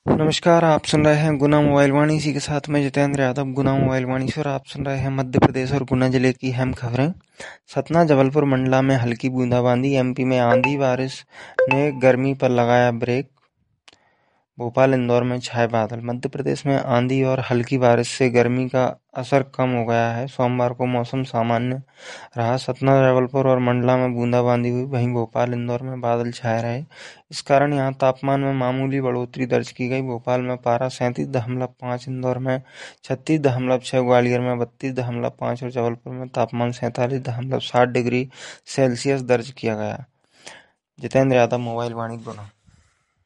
नमस्कार, आप सुन रहे हैं गुना मोबाइल वाणी। इसी के साथ मैं जितेंद्र यादव, गुना मोबाइल वाणी से। और आप सुन रहे हैं मध्य प्रदेश और गुना जिले की अहम खबरें। सतना, जबलपुर, मंडला में हल्की बूंदाबांदी। एमपी में आंधी बारिश ने गर्मी पर लगाया ब्रेक। भोपाल, इंदौर में छाए बादल। मध्य प्रदेश में आंधी और हल्की बारिश से गर्मी का असर कम हो गया है। सोमवार को मौसम सामान्य रहा। सतना, जबलपुर और मंडला में बूंदाबांदी हुई। वहीं भोपाल, इंदौर में बादल छाए रहे। इस कारण यहां तापमान में मामूली बढ़ोतरी दर्ज की गई। भोपाल में पारा 37.5, इंदौर में 36.6, ग्वालियर में 32.5 और जबलपुर में तापमान 47.7 डिग्री सेल्सियस दर्ज किया गया। जितेंद्र यादव, मोबाइल वाणी, गुना।